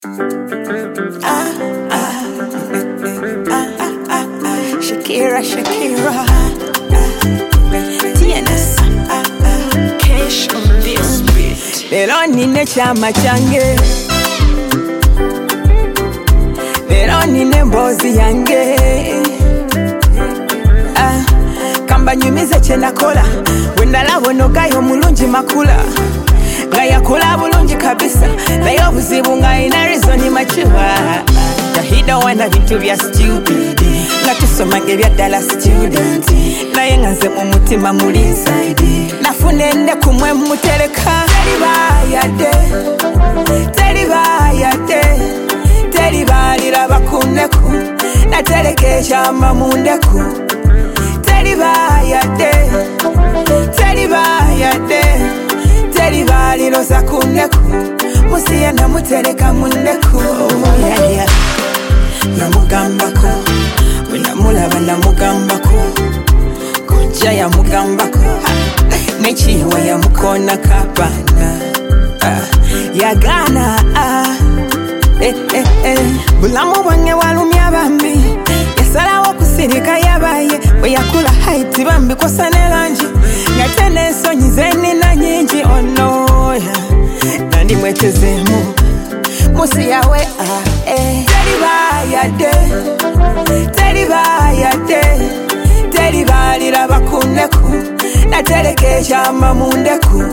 Shakira, TNS, cash on this beat. Lero nine chama change, lero nine mbozi yange. Kamba nyumize chenakola, wenda labo gayo mulungi makula. Gaya kula bulungi kabisa, nayo buzibu nga ina reason machiwa. Yahida wana bintu bya stupid, nga tusoma ngebya dala student. Naye nganze mu mutima muli inside, nafune nde kumwe mutereka. Teri balira bakuneku, naterekesha amundeku. Teri baliro zakuneku, musiye namutereka mundeku. Namugambako, winamulaba namugambako, kujja yamugambako, nechiwa yamukona kabana. Yagana, bulamu bwange walumya bambi, yasalawo kusirika yabaye, we yakula haiti bambi kosa ne langi, ngate n'ensonyi ze nina nyingi ono, nandi mwetezemu, musi yawe teri balira bakuneku, naterekesha amundeku.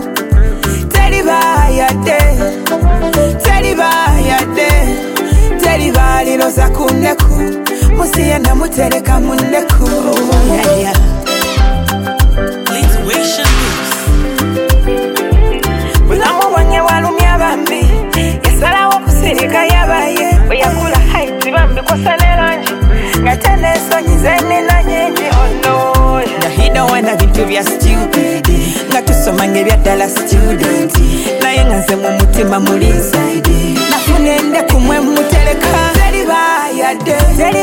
Teri baliro zakuneku, musiye namutereka mundeku. Bulamu bwange walumya bambi, yasalawo kusirika yabaye, we yakula haiti bambi kosa ne langi, ngate n'ensonyi ze nina nyingi ono. Yahida wana bintu bya stupid, nga tusoma ngebya dala student. Naye nganze mu mutima muli inside, nafune nde kumwe mutereka. Teri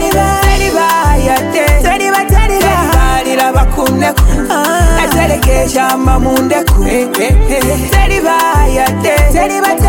balira bakuneku, naterekesha amundeku. Teri